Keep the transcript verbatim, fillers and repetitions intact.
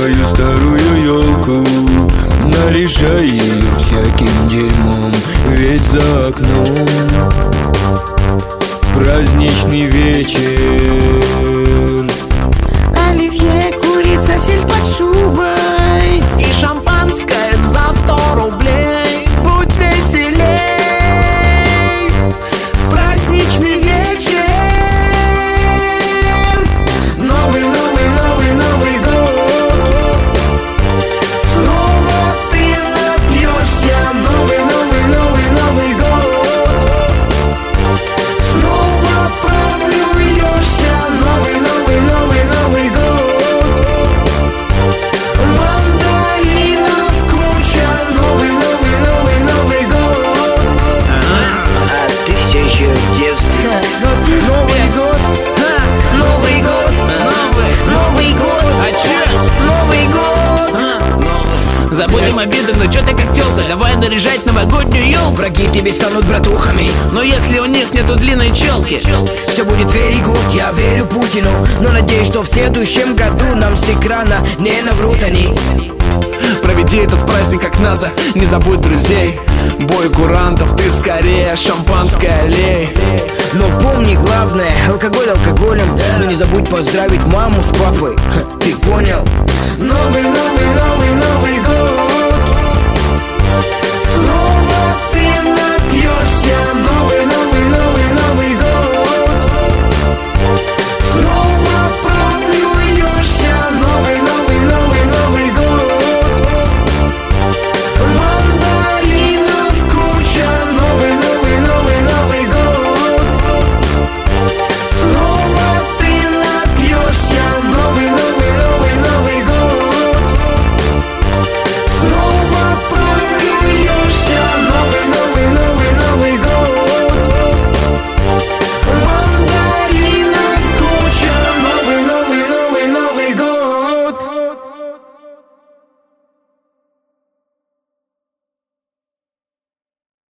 свою старую елку, наряжай ее всяким дерьмом, ведь за окном праздничный вечер. Оливье, курица, сель под шубой и шампанское за сто рублей. Будь веселей в праздничный вечер. Новый, новый, новый, Новый год. Снова ты напьешься. Новый, новый, новый, Новый год. Снова проблюешься. Новый, новый, новый, Новый год. Мандаринов куча. Новый, новый, новый, Новый год. А ты все еще девственник. Новый год. Новый год. Новый год. А че? Новый год. Забудем обиды, но чё ты как тёлка? Давай наряжать новогоднюю елку. Враги тебе станут братухами, Но если у них нету длинной челки, все будет very good, я верю Путину. Но надеюсь, что в следующем году нам с экрана не наврут они. Проведи этот праздник как надо, не забудь друзей. Бой курантов, ты скорее шампанское аллей. Но помни главное, алкоголь алкоголем. Но не забудь поздравить маму с папой. Ха, ты понял? Новый